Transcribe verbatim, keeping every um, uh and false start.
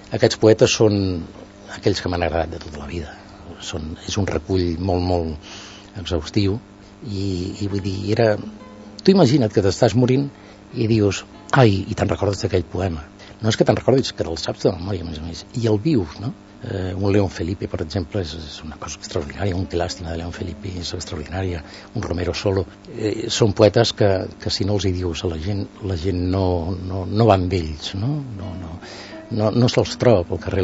Aquests poetes són aquells que m'han agradat de tota la vida. Són, és un recull molt, molt exhaustiu i, i vull dir, era... Tu imagina't que t'estàs morint i dius, ai, i te'n recordes d'aquell poema. No és que te'n recordis, que te'l saps de memòria, a més a més, i el vius, no? Eh, un León Felipe, per exemple, és, és una cosa extraordinària, un Qué lástima de León Felipe és extraordinària, un Romero Solo. Eh, són poetes que, que si no els hi dius a la gent, la gent no, no, no va amb ells, no? No, no, no, no se'ls troba pel carrer.